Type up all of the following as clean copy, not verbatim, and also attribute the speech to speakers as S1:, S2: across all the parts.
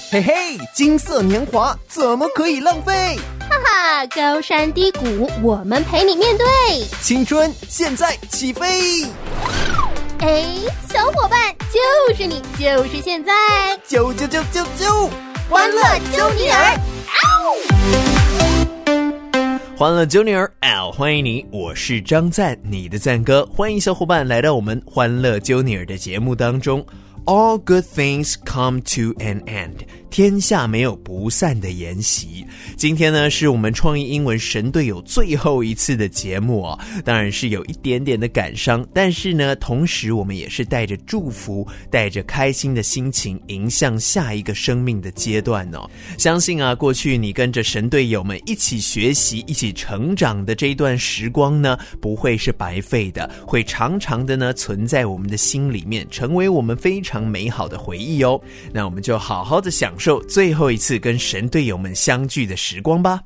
S1: 嘿嘿，金色年华怎么可以浪费？
S2: 哈哈，高山低谷，我们陪你面对。
S1: 青春现在起飞！
S2: 哎，小伙伴，就是你，就是现在，
S1: 啾！
S2: 欢乐揪尼尔！
S1: 欢乐揪尼尔，欢迎你，我是张赞，你的赞哥，欢迎小伙伴来到我们欢乐揪尼尔的节目当中。All good things come to an end. 天下没有不散的筵席。今天呢，是我们创意英文神队友最后一次的节目哦，当然是有一点点的感伤，但是呢，同时我们也是带着祝福，带着开心的心情，迎向下一个生命的阶段哦。相信啊，过去你跟着神队友们一起学习、一起成长的这一段时光呢，不会是白费的，会长长的呢存在我们的心里面，成为我们非常美好的回忆哦。那我们就好好的享受最后一次跟神队友们相聚的时光吧。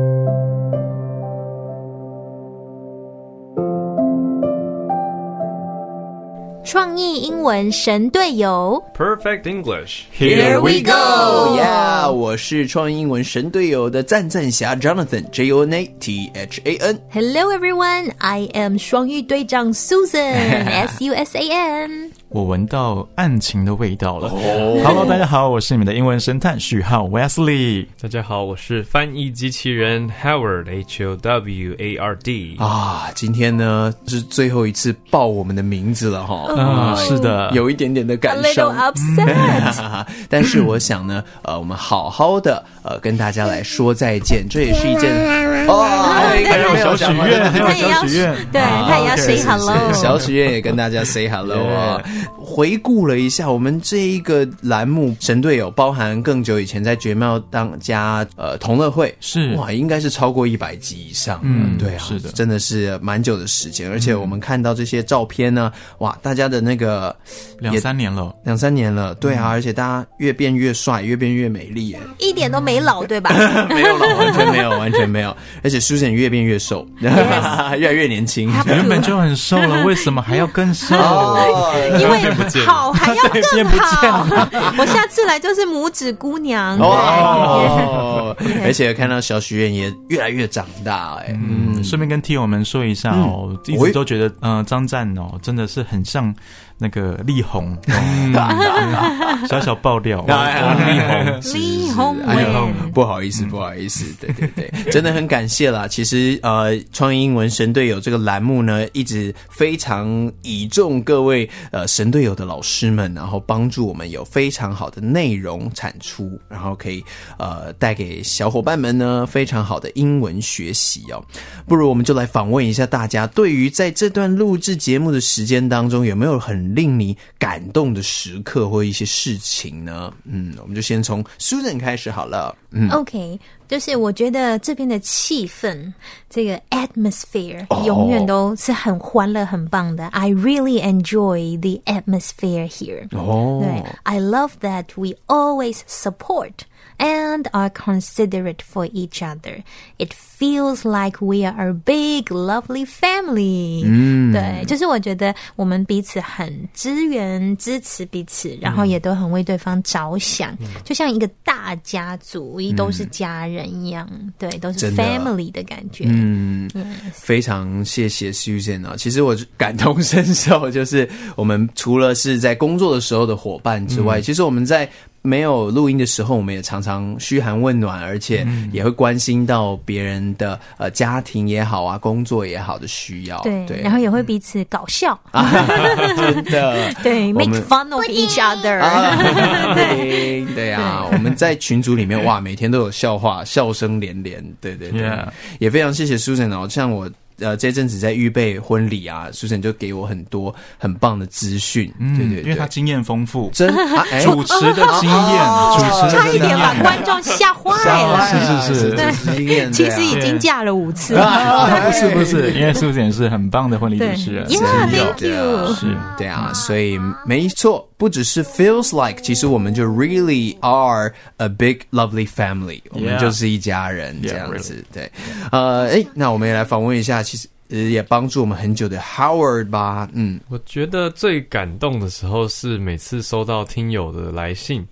S2: 创意英文神队友
S3: Perfect English
S1: Here we go! Yeah, 我是创意英文神队友的赞侠 Jonathan Jonathan
S2: Hello everyone, I am 双语队长 Susan Susan
S4: 我闻到案情的味道了。Hello， 大家好，我是你们的英文神探许浩 Wesley。
S3: 大家好，我是翻译机器人 Howard Howard
S1: 啊，今天呢是最后一次报我们的名字了哈。
S4: 是的，
S1: 有一点点的感伤
S2: A little upset
S1: 但是我想呢我们好好的跟大家来说再见，这也是一件
S4: 还有小许愿，
S2: 对，他也要 say hello
S1: 小许愿也跟大家 say hello 啊。回顾了一下我们这一个栏目神队友，包含更久以前在绝妙当家同乐会，
S4: 是哇，
S1: 应该是超过100集以上。对啊，
S4: 是的，
S1: 真的是蛮久的时间。而且我们看到这些照片呢，哇，大家的那个
S4: 2-3年了，
S1: 对啊，而且大家越变越帅，越变越美丽耶，
S2: 一点都没老，对吧？
S1: 没有老，完全没有。而且Susan越变越瘦，越来越年轻。
S4: 原本就很瘦了，为什么还要更瘦？
S2: 因为好还要更好。我下次来就是拇指姑娘。
S1: 而且看到小许愿也越来越长大哎。
S4: 顺便跟听友们说一下哦，一直都觉得张赞哦真的是很像那个力宏，小小爆料，
S2: 力宏，
S1: 不好意思，对，真的很感谢啦。其实创意英文神队友这个栏目呢，一直非常倚重各位神队友的老师们，然后帮助我们有非常好的内容产出，然后可以带给小伙伴们呢非常好的英文学习哦。不如我们就来访问一下大家，对于在这段录制节目的时间当中，有没有很令你感动的时刻或一些事情呢？我们就先从 Susan 开始好了。
S2: OK， 就是我觉得这边的气氛，这个 atmosphere 永远都是很欢乐、很棒的。I really enjoy the atmosphere here. 对 I love that we always support.And are considerate for each other. It feels like we are a big, lovely family. 对，就是我觉得我们彼此很支援、支持彼此，然后也都很为对方着想，就像一个大家族，都是家人一样。对，都是 family 的感觉。
S1: 非常谢谢 Susan 啊！其实我感同身受，就是我们除了是在工作的时候的伙伴之外，其实我们在没有录音的时候，我们也常常嘘寒问暖，而且也会关心到别人的家庭也好啊，工作也好的需要。对，
S2: 然后也会彼此搞笑。
S1: 真的，
S2: 对 ，make fun of each other。
S1: 对啊，我们在群组里面哇，每天都有笑话，笑声连连。对，也非常谢谢 Susan 哦，像我。这阵子在预备婚礼啊，Susan就给我很多很棒的资讯，对，
S4: 因为他经验丰富，
S1: 主
S4: 持的经验，
S2: 差一点把观众吓坏了。
S4: 是，
S1: 经验，
S2: 其实已经嫁了5次。
S4: 不是，因为 Susan 是很棒的婚礼主持人。
S2: Thank you。
S1: 是，对啊，所以没错，不只是 feels like， 其实我们就 really are a big lovely family， 我们就是一家人这样子。对，那我们也来访问一下。其实也帮助我们很久的 Howard 吧。
S3: 我觉得最感动的时候是每次收到听友的来信，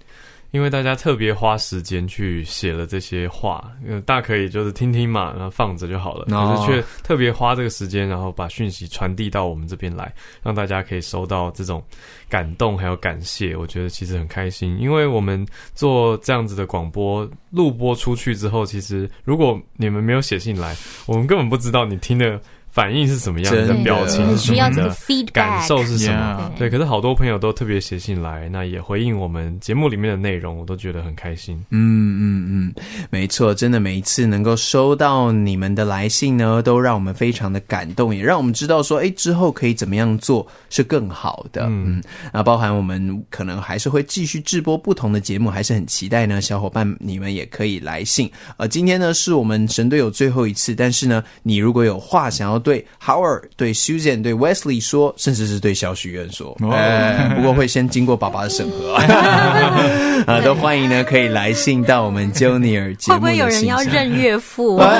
S3: 因为大家特别花时间去写了这些话，大可以就是听听嘛，然后放着就好了，可是却特别花这个时间，然后把讯息传递到我们这边来，让大家可以收到这种感动还有感谢，我觉得其实很开心。因为我们做这样子的广播录播出去之后，其实如果你们没有写信来，我们根本不知道你听的反应是什么样的，表情是什么的，感受是什么。对，可是好多朋友都特别写信来，那也回应我们节目里面的内容，我都觉得很开心。
S1: 没错，真的每一次能够收到你们的来信呢，都让我们非常的感动，也让我们知道说之后可以怎么样做是更好的。那包含我们可能还是会继续制播不同的节目，还是很期待呢小伙伴你们也可以来信。今天呢是我们神队友最后一次，但是呢你如果有话想要对 Howard 对 Susan 对 Wesley 说，甚至是对小许愿说，不过会先经过爸爸的审核都欢迎呢可以来信到我们 Junior 节目的信箱。会不会有人要认岳父哇，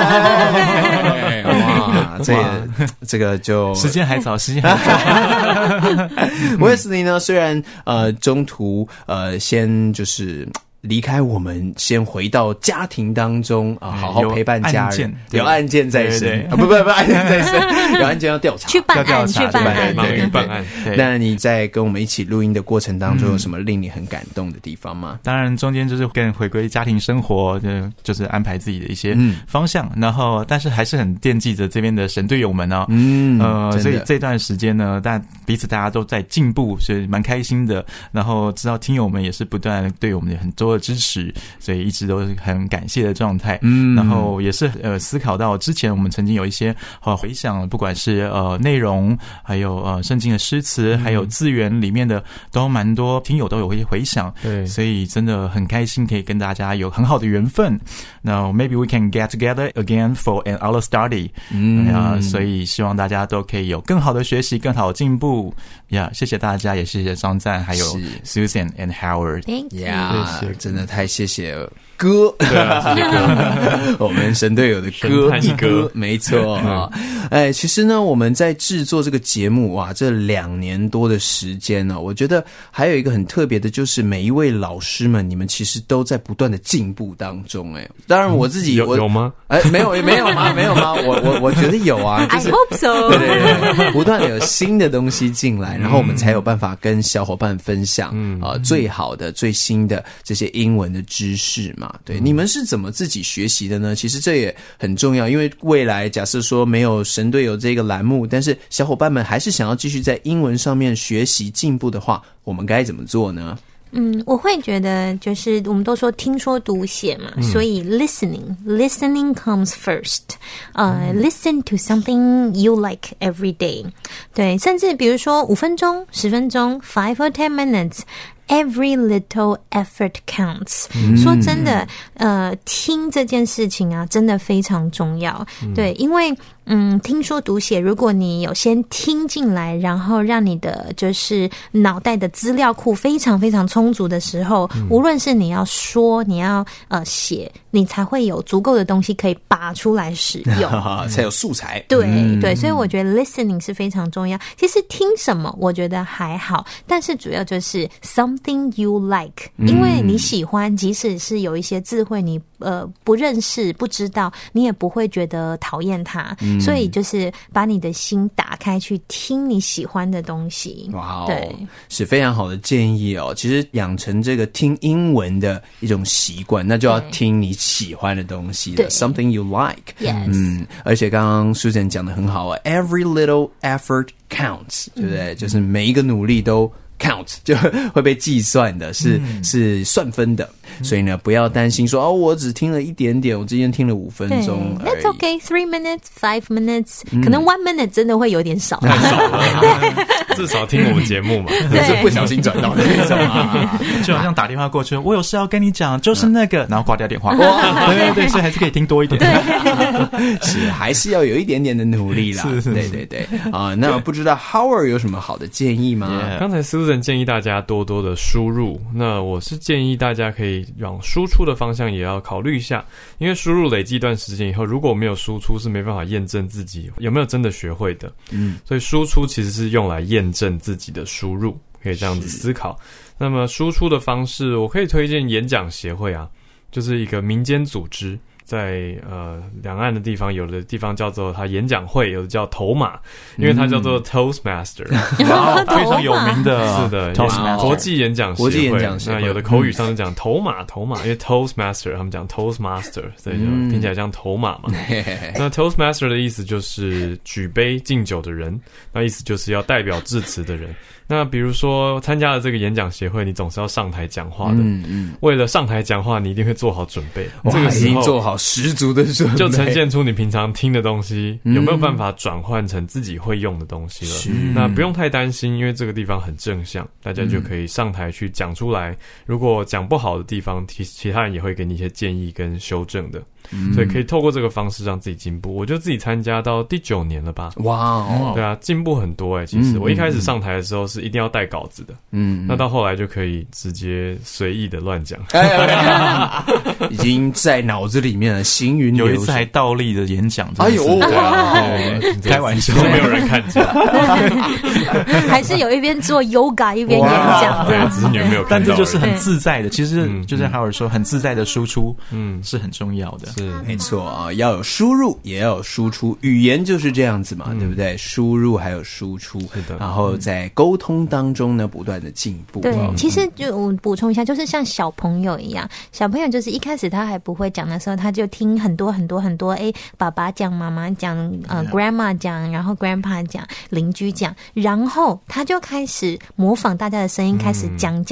S1: 这个就
S4: 时间还早
S1: Wesley 呢虽然中途先就是离开我们，先回到家庭当中好好陪伴家人。有案件在身，不案件在身，有案件要调查，
S2: 去办案，
S3: 忙于办案。
S1: 那你在跟我们一起录音的过程当中，有什么令你很感动的地方吗？
S4: 当然，中间就是更回归家庭生活，就是安排自己的一些方向，然后但是还是很惦记着这边的神队友们所以这段时间呢，彼此大家都在进步，所以蛮开心的。然后知道听友们也是不断对我们很多的支持，所以一直都是很感谢的状态。然后也是思考到之前我们曾经有一些回想，不管是内容，还有圣经的诗词，还有字源里面的，都蛮多听友都有一些回想。对，所以真的很开心可以跟大家有很好的缘分。Now maybe we can get together again for another study。所以希望大家都可以有更好的学习，更好的进步。谢谢大家，也谢谢张赞，还有 Susan and Howard。Thank
S2: you。
S1: 真的太谢谢哥，对啊，谢谢哥，我们神队友的哥一哥，没错其实呢，我们在制作这个节目这2年多的时间呢，我觉得还有一个很特别的，就是每一位老师们，你们其实都在不断的进步当中。当然我自己
S3: 有吗？
S1: 没有吗？我觉得有啊，就是
S2: I hope so。
S1: 对，不断的有新的东西进来，然后我们才有办法跟小伙伴分享最好的、最新的这些英文的知识嘛。对，你们是怎么自己学习的呢？其实这也很重要，因为未来假设说没有神队友这个栏目，但是小伙伴们还是想要继续在英文上面学习进步的话，我们该怎么做呢？
S2: 我会觉得就是我们都说听说读写嘛，所以 listening comes first。listen to something you like every day。对，甚至比如说5分钟、10分钟 5 or 10 minutes。Every little effort counts。说真的，听这件事情啊，真的非常重要。对，因为听说读写，如果你有先听进来，然后让你的就是脑袋的资料库非常非常充足的时候，无论是你要说，你要写，你才会有足够的东西可以拔出来使用，
S1: 才有素材。
S2: 对，所以我觉得 listening 是非常重要。其实听什么，我觉得还好，但是主要就是 something you like， 因为你喜欢，即使是有一些字汇你不认识、不知道，你也不会觉得讨厌它。所以就是把你的心打开，去听你喜欢的东西。
S1: 哇，对，是非常好的建议哦。其实养成这个听英文的一种习惯，那就要听你喜欢的东西的 ，something you like。Yes。而且刚刚Susan讲得很好，every little effort counts，对不对？就是每一个努力都count， 就会被计算的，是算分的。所以呢，不要担心说我只听了一点点，我之前听了5分钟而已。
S2: That's okay, 3 minutes, 5 minutes，可能1 minute 真的会有点少，
S3: 太少了。至少听我们节目嘛，
S1: 是不小心转到的那种
S4: 就好像打电话过去，我有事要跟你讲，就是那个，然后挂掉电话。对，所以还是可以听多一点。
S1: 是，还是要有一点点的努力啦。对那不知道 Howard 有什么好的建议吗？
S3: 刚才 Susan 建议大家多多的输入，那我是建议大家可以往输出的方向也要考虑一下，因为输入累积一段时间以后，如果没有输出，是没办法验证自己有没有真的学会的。所以输出其实是用来验证自己的输入。 可以这样子思考。那么输出的方式，我可以推荐演讲协会啊，就是一个民间组织。在两岸的地方，有的地方叫做它演讲会，有的叫头马，因为它叫做 Toastmaster，
S4: 非常有名的，
S3: 是的，国际演讲协会。那有的口语上是讲头马，因为 Toastmaster 他们讲 Toastmaster， 所以就听起来像头马嘛。那 Toastmaster 的意思就是举杯敬酒的人，那意思就是要代表致辞的人。那比如说参加了这个演讲协会，你总是要上台讲话的。为了上台讲话，你一定会做好准备。这个时候
S1: 已经做好十足的准备，
S3: 就呈现出你平常听的东西有没有办法转换成自己会用的东西了。那不用太担心，因为这个地方很正向，大家就可以上台去讲出来。如果讲不好的地方，其他人也会给你一些建议跟修正的。所以可以透过这个方式让自己进步。我就自己参加到第9年了吧。哇哦，对啊，进步很多其实我一开始上台的时候是一定要带稿子的，那到后来就可以直接随意的乱讲，
S1: 已经在脑子里面了，行云流水。
S4: 有一次还倒立的演讲，
S1: 哎呦，
S4: 开玩笑，
S3: 没有人看见，
S2: 还是有一边做 yoga 一边演讲，
S3: 对，只是你没有看到。
S4: 但这就是很自在的，其实就像Howard说，很自在的输出，是很重要的。
S1: 是没错啊，要有输入也要有输出，语言就是这样子嘛，对不对？输入还有输出，是的。然后在沟通当中呢，不断的进步。
S2: 对，其实就我补充一下，就是像小朋友一样，小朋友就是一开始他还不会讲的时候，他就听很多，爸爸讲，妈妈讲，grandma 讲，然后 grandpa 讲，邻居讲，然后他就开始模仿大家的声音，开始讲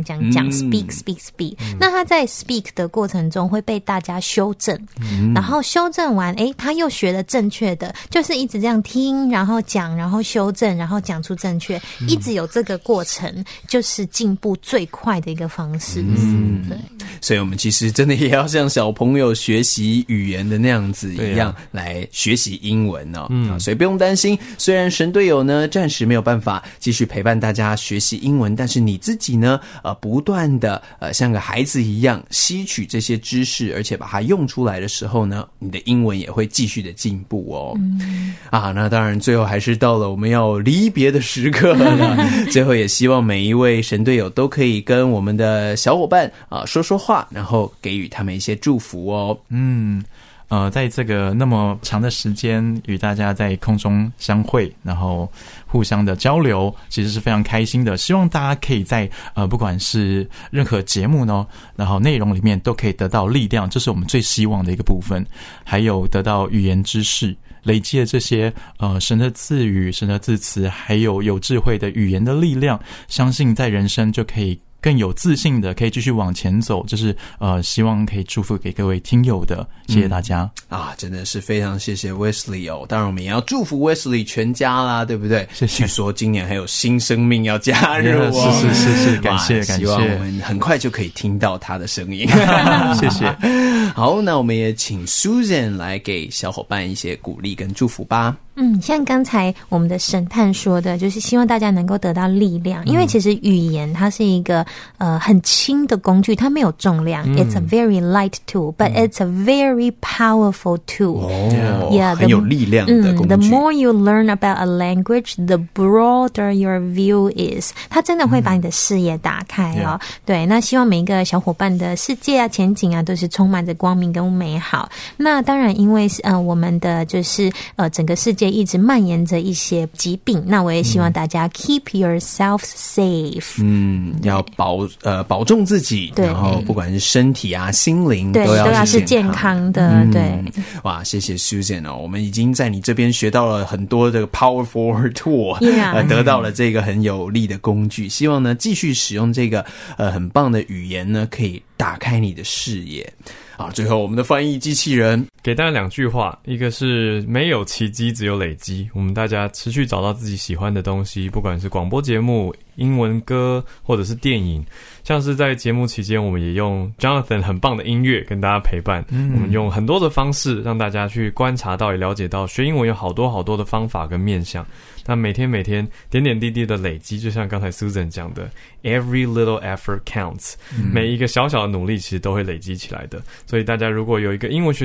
S2: speak。那他在 speak 的过程中会被大家修正，然后修正完，他又学了正确的，就是一直这样听，然后讲，然后修正，然后讲出正确，一直有这个过程，就是进步最快的一个方式。对，
S1: 所以我们其实真的也要像小朋友学习语言的那样子一样来学习英文哦。所以不用担心，虽然神队友呢暂时没有办法继续陪伴大家学习英文，但是你自己呢不断的像个孩子一样吸取这些知识，而且把它用出来的时候呢，你的英文也会继续的进步哦。那当然最后还是到了我们要离别的时刻了。最后也希望每一位神队友都可以跟我们的小伙伴说说话，然后给予他们一些祝福哦。
S4: 在这个那么长的时间与大家在空中相会，然后互相的交流，其实是非常开心的。希望大家可以在不管是任何节目呢，然后内容里面都可以得到力量，这是我们最希望的一个部分。还有得到语言知识，累积了这些神的字语、神的字词，还有智慧的语言的力量，相信在人生就可以更有自信的可以继续往前走，就是希望可以祝福给各位听友的。谢谢大家
S1: 真的是非常谢谢 Wesley 哦。当然我们也要祝福 Wesley 全家啦，对不对？
S4: 谢谢。
S1: 据说今年还有新生命要加入哦。
S4: 是，感谢。
S1: 希望我们很快就可以听到他的声音。
S4: 谢谢。
S1: 好，那我们也请 Susan 来给小伙伴一些鼓励跟祝福吧。
S2: 像刚才我们的神探说的，就是希望大家能够得到力量，因为其实语言它是一个很轻的工具，它没有重量。It's a very light tool, but it's a very powerful tool.
S1: Yeah, 很有力量的工具。
S2: The more you learn about a language, the broader your view is. 它真的会把你的视野打开哦。对，那希望每一个小伙伴的世界啊、前景啊，都是充满着光明跟美好。那当然，因为我们的就是整个世界一直蔓延着一些疾病，那我也希望大家 keep yourself safe。
S1: 要保重自己，然后不管是身体啊、心灵都要是健康
S2: 的。对，
S1: 哇，谢谢 Susan 哦，我们已经在你这边学到了很多的 powerful tool， 得到了这个很有力的工具。希望呢继续使用这个很棒的语言呢，可以打开你的视野。最后我们的翻译机器人
S3: 给大家2句话，一个是没有奇迹只有累积，我们大家持续找到自己喜欢的东西，不管是广播节目、英文歌或者是电影，像是在节目期间我们也用 Jonathan 很棒的音乐跟大家陪伴，我们用很多的方式让大家去观察到也了解到学英文有好多的方法跟面向，那每天点点滴滴的累积，就像刚才 Susan 讲的 Every little effort counts，每一个小小的努力其实都会累积起来的。所以大家如果有一个英文学习的目标，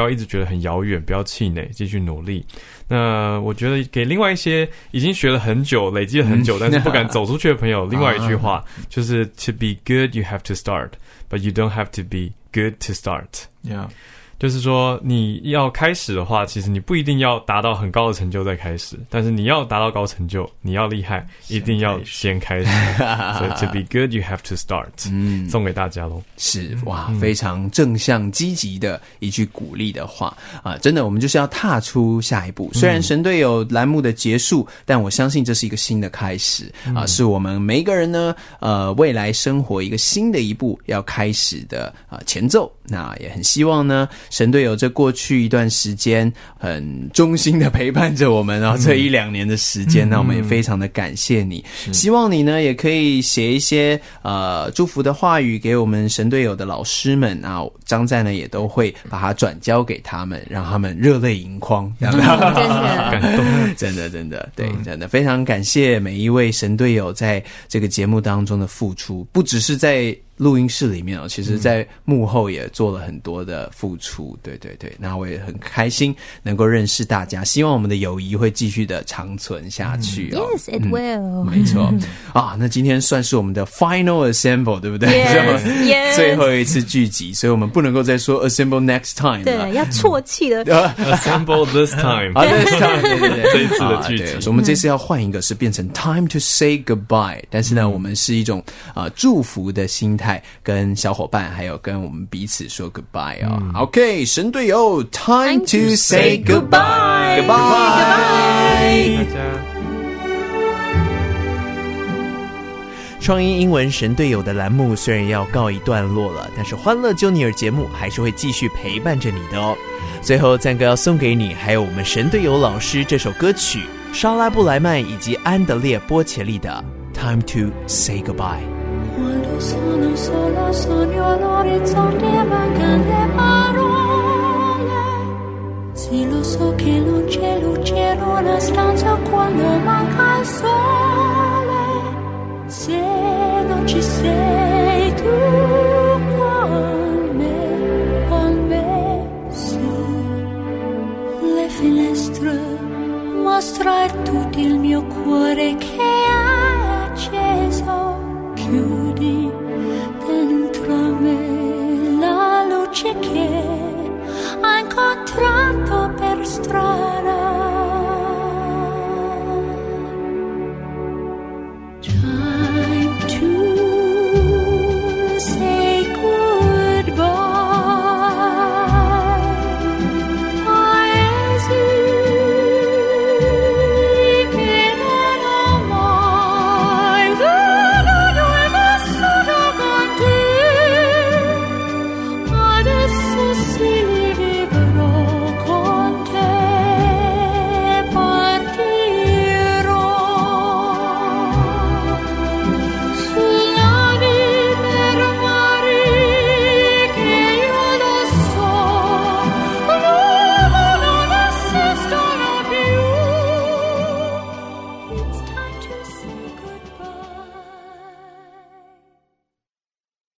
S3: 要一直觉得很遥远，不要气馁，继续努力。那我觉得给另外一些已经学了很久、累积了很久，但是不敢走出去的朋友，另外一句话就是 To be good, you have to start, but you don't have to be good to start.
S4: Yeah.
S3: 就是说你要开始的话，其实你不一定要达到很高的成就再开始，但是你要达到高成就，你要厉害，一定要先开始。所以 to be good, you have to start. 送给大家咯。
S5: 是，哇，非常正向积极的一句鼓励的话啊！真的，我们就是要踏出下一步。虽然神队友栏目的结束，但我相信这是一个新的开始啊，是我们每一个人呢未来生活一个新的一步要开始的前奏。那也很希望呢，神队友这过去一段时间很衷心的陪伴着我们，然后这1-2年的时间，那我们也非常的感谢你。希望你呢也可以写一些祝福的话语给我们神队友的老师们啊，张赞呢也都会把它转交给他们，让他们热泪盈眶。真的
S3: 感动，
S5: 真的对，真的非常感谢每一位神队友在这个节目当中的付出，不只是在录音室里面哦，其实在幕后也做了很多的付出，对，那我也很开心能够认识大家，希望我们的友谊会继续的长存下去哦。
S2: Yes, it will.
S5: 没错啊，那今天算是我们的 final assemble， 对不对？
S2: Yes.
S5: 最后一次聚集，所以我们不能够再说 assemble next time 了。
S2: 对，要啜泣的。
S3: Assemble this time.
S5: This time， 对，
S3: 这一次的聚集。
S5: 所以我们这次要换一个，是变成 time to say goodbye， 但是呢，我们是一种祝福的心态。跟小伙伴还有跟我们彼此说 goodbye 哦。OK， 神队友 time to say goodbye goodbye
S3: 大家
S1: 创英英文神队友的栏目虽然要告一段落了，但是欢乐揪尼尔节目还是会继续陪伴着你的哦。最后赞哥要送给你还有我们神队友老师这首歌曲，莎拉布莱曼以及安德烈波切利的 Time to Say Goodbye。Quando sono sola sogno all'orizzonte e mancano le parole. Sì, lo so che non c'è luce in una stanza quando manca il sole.